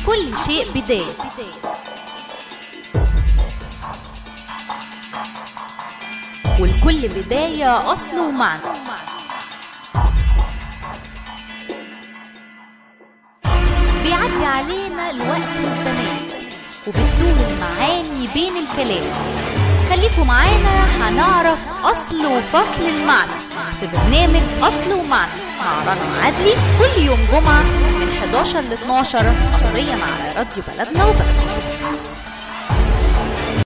لكل شيء بداية. ولكل بداية أصل ومعنى. بيعدي علينا الوقت والزمان وبتدوم المعاني بين الكلام. خليكم معانا هنعرف أصل وفصل المعنى في برنامج أصل ومعنى مع رنا عدلي كل يوم جمعة من 11 ل 12 حصريا على راديو بلدنا وبلدنا.